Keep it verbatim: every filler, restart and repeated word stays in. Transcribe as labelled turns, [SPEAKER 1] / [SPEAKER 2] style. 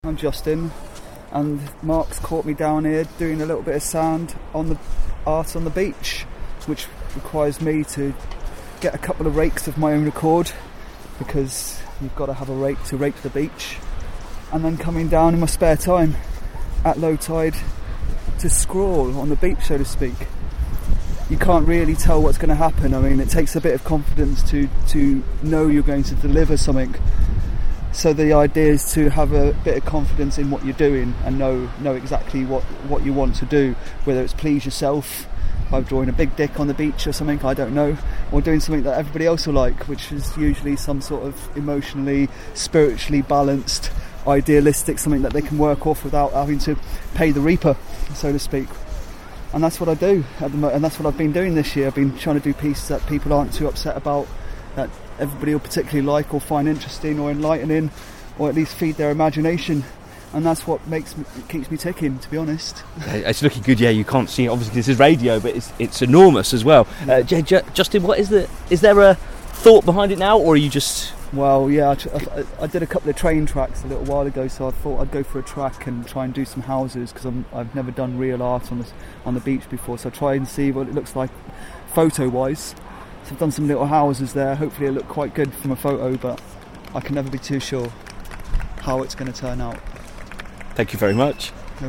[SPEAKER 1] I'm Justin, and Mark's caught me down here doing a little bit of sand on the art on the beach, which requires me to get a couple of rakes of my own accord, because you've got to have a rake to rake the beach, and then coming down in my spare time at low tide to scrawl on the beach, so to speak. You can't really tell what's going to happen. I mean, it takes a bit of confidence to to know you're going to deliver something. So the idea is to have a bit of confidence in what you're doing and know know exactly what, what you want to do, whether it's please yourself by drawing a big dick on the beach or something, I don't know, or doing something that everybody else will like, which is usually some sort of emotionally, spiritually balanced, idealistic, something that they can work off without having to pay the reaper, so to speak. And that's what I do at the mo- and that's what I've been doing this year. I've been trying to do pieces that people aren't too upset about, that everybody will particularly like or find interesting or enlightening, or at least feed their imagination. And that's what makes me, keeps me ticking, to be honest.
[SPEAKER 2] It's looking good. Yeah, you can't see it. Obviously, this is radio, but it's it's enormous as well. Uh, J- J- Justin, what is the? Is there a thought behind it now, or are you just?
[SPEAKER 1] Well, yeah, I, I, I did a couple of train tracks a little while ago, so I thought I'd go for a track and try and do some houses, because I've never done real art on the on the beach before. So I try and see what it looks like photo-wise. So I've done some little houses there. Hopefully, it'll look quite good from a photo, but I can never be too sure how it's going to turn out.
[SPEAKER 2] Thank you very much.